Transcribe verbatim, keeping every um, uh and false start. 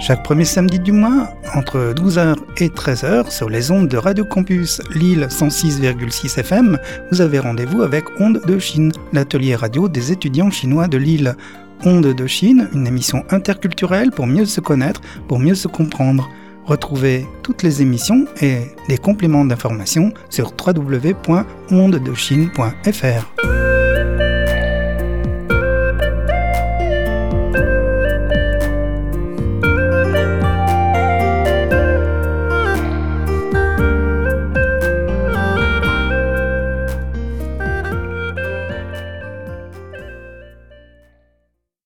Chaque premier samedi du mois, entre douze heures et treize heures, sur les ondes de Radio Campus Lille cent six virgule six F M, vous avez rendez-vous avec Ondes de Chine, l'atelier radio des étudiants chinois de Lille. Ondes de Chine, une émission interculturelle pour mieux se connaître, pour mieux se comprendre. Retrouvez toutes les émissions et les compléments d'information sur w w w point ondes de chine point f r.